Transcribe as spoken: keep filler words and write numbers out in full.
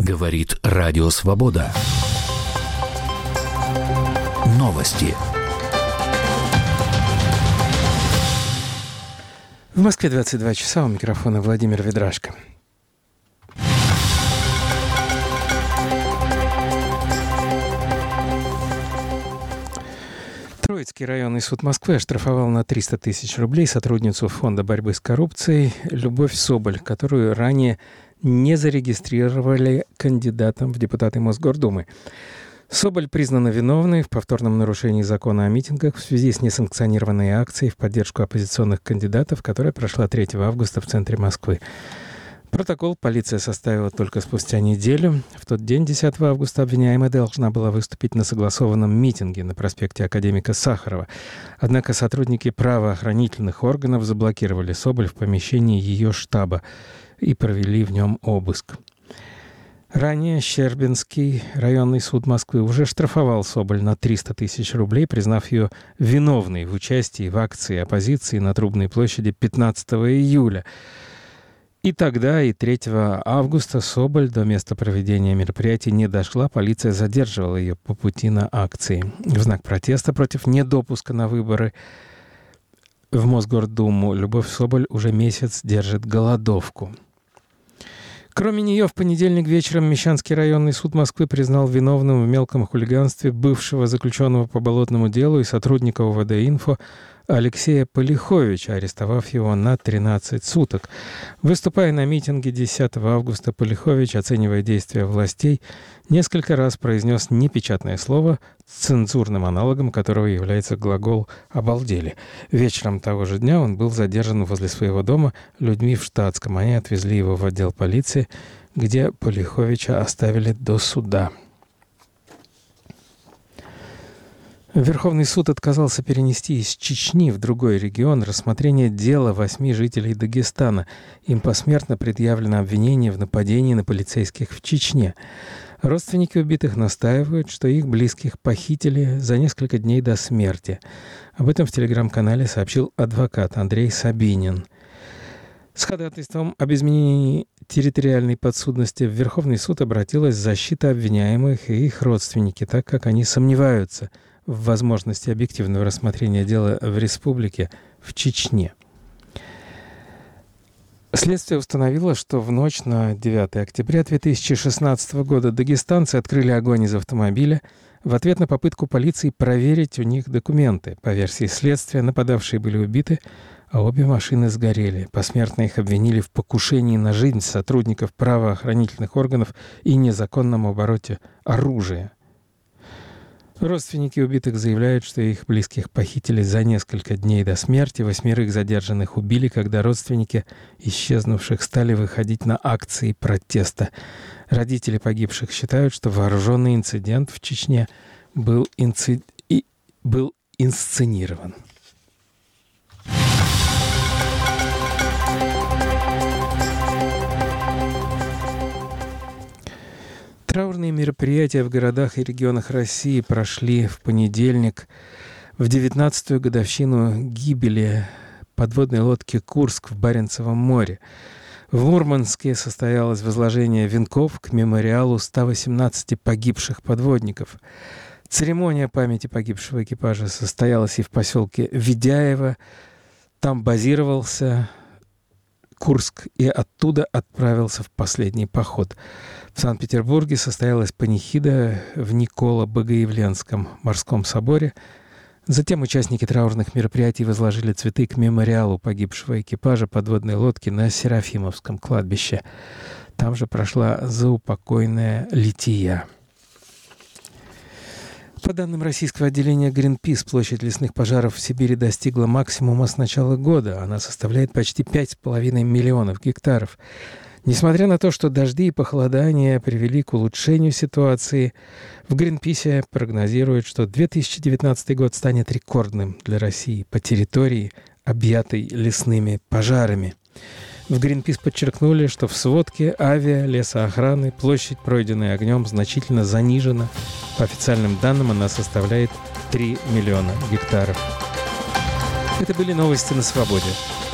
Говорит Радио Свобода. Новости. В Москве двадцать два часа, у микрофона Владимир Ведрашко. Троицкий районный суд Москвы оштрафовал на триста тысяч рублей сотрудницу Фонда борьбы с коррупцией Любовь Соболь, которую ранее не зарегистрировали кандидатом в депутаты Мосгордумы. Соболь признана виновной в повторном нарушении закона о митингах в связи с несанкционированной акцией в поддержку оппозиционных кандидатов, которая прошла третьего августа в центре Москвы. Протокол полиция составила только спустя неделю. В тот день, десятого августа, обвиняемая должна была выступить на согласованном митинге на проспекте Академика Сахарова. Однако сотрудники правоохранительных органов заблокировали Соболь в помещении ее штаба и провели в нем обыск. Ранее Щербинский районный суд Москвы уже штрафовал Соболь на триста тысяч рублей, признав ее виновной в участии в акции оппозиции на Трубной площади пятнадцатого июля. И тогда, и третьего августа Соболь до места проведения мероприятий не дошла, полиция задерживала ее по пути на акции. В знак протеста против недопуска на выборы в Мосгордуму Любовь Соболь уже месяц держит голодовку. Кроме нее, в понедельник вечером Мещанский районный суд Москвы признал виновным в мелком хулиганстве бывшего заключенного по болотному делу и сотрудника УВД-Инфо Алексея Полиховича, арестовав его на тринадцать суток. Выступая на митинге десятого августа, Полихович, оценивая действия властей, несколько раз произнес непечатное слово, с цензурным аналогом которого является глагол «обалдели». Вечером того же дня он был задержан возле своего дома людьми в штатском. Они отвезли его в отдел полиции, где Полиховича оставили до суда. Верховный суд отказался перенести из Чечни в другой регион рассмотрение дела восьми жителей Дагестана. Им посмертно предъявлено обвинение в нападении на полицейских в Чечне. Родственники убитых настаивают, что их близких похитили за несколько дней до смерти. Об этом в телеграм-канале сообщил адвокат Андрей Сабинин. С ходатайством об изменении территориальной подсудности в Верховный суд обратилась защита обвиняемых и их родственники, так как они сомневаются в возможности объективного рассмотрения дела в республике в Чечне. Следствие установило, что в ночь на девятое октября две тысячи шестнадцатого года дагестанцы открыли огонь из автомобиля в ответ на попытку полиции проверить у них документы. По версии следствия, нападавшие были убиты, а обе машины сгорели. Посмертно их обвинили в покушении на жизнь сотрудников правоохранительных органов и незаконном обороте оружия. Родственники убитых заявляют, что их близких похитили за несколько дней до смерти. Восьмерых задержанных убили, когда родственники исчезнувших стали выходить на акции протеста. Родители погибших считают, что вооруженный инцидент в Чечне был, инци... и... был инсценирован. Траурные мероприятия в городах и регионах России прошли в понедельник, в девятнадцатую годовщину гибели подводной лодки «Курск» в Баренцевом море. В Мурманске состоялось возложение венков к мемориалу ста восемнадцати погибших подводников. Церемония памяти погибшего экипажа состоялась и в поселке Ведяево. Там базировался Курск и оттуда отправился в последний поход. В Санкт-Петербурге состоялась панихида в Николо-Богоявленском морском соборе. Затем участники траурных мероприятий возложили цветы к мемориалу погибшего экипажа подводной лодки на Серафимовском кладбище. Там же прошла заупокойная лития. По данным российского отделения Greenpeace, площадь лесных пожаров в Сибири достигла максимума с начала года. Она составляет почти пять с половиной миллионов гектаров. Несмотря на то, что дожди и похолодания привели к улучшению ситуации, в Greenpeace прогнозируют, что две тысячи девятнадцатый год станет рекордным для России по территории, объятой лесными пожарами. В Greenpeace подчеркнули, что в сводке авиалесоохраны площадь, пройденная огнем, значительно занижена. По официальным данным, она составляет три миллиона гектаров. Это были новости на свободе.